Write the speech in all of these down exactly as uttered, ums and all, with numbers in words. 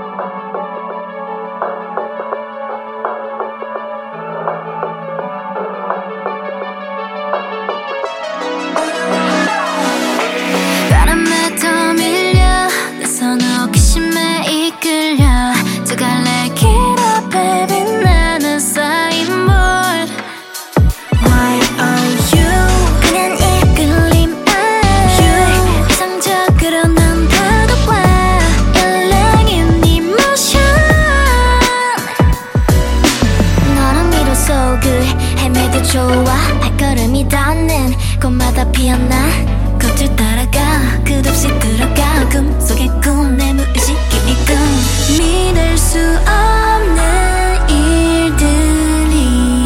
바람에 떠밀려 내 손을 호기심에 이끌려 두 갈래 길 앞에 빛나는 사인보드. Why are you 그냥 이끌림 you 이상적으로 난 다가와 일렁인 emotion. 너랑 미로 속을 헤매도 좋아. 발걸음이 닿는 곳마다 피어나 겉을 따라가 끝없이 들어가 꿈속의 꿈 내 무의식이 이끌 믿을 수 없는 일들이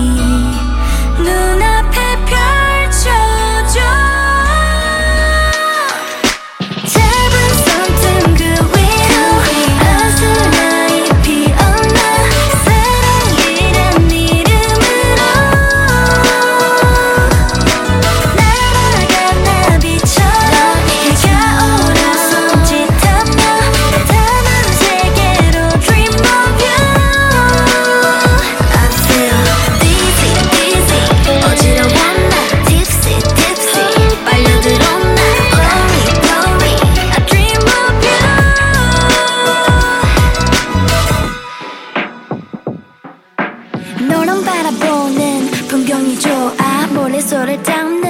눈앞에 펼쳐져. 짧은 손등 그 위로 아스라이 피어나 사랑이란 이름으로 날아가 나비처럼 해가 손짓하며 다른 세계로 dream of you. I feel dizzy dizzy 어지러워 나 tipsy tipsy 빨려들어 나 blurry blurry I dream of you. 너랑 바라보는 풍경이 좋아. 모래소를 닦는